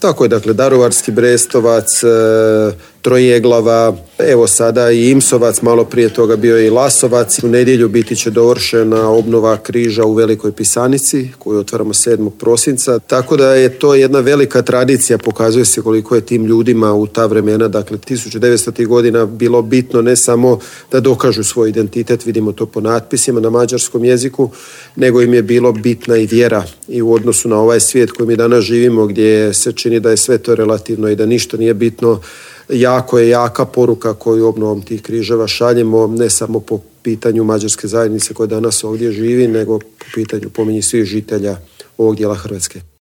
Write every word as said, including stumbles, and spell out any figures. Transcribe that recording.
Tako je, dakle, Daruvarski Brestovac, e, Trojeglava, evo sada i Imsovac, malo prije toga bio je i Lasovac. U nedjelju biti će dovršena obnova križa u Velikoj Pisanici, koju otvaramo sedmog prosinca. Tako da je to jedna velika tradicija, pokazuje se koliko je tim ljudima u ta vremena, dakle tisuću devetstotih godina, bilo bitno ne samo da dokažu svoj identitet, vidimo to po natpisima na mađarskom jeziku, nego im je bilo bitna i vjera i u odnosu na ovaj svijet koji mi danas živimo, gdje se čini da je sve to relativno i da ništa nije bitno. Jako je jaka poruka koju obnovom tih križeva šaljemo, ne samo po pitanju mađarske zajednice koja danas ovdje živi, nego po pitanju pominji svih žitelja ovog dijela Hrvatske.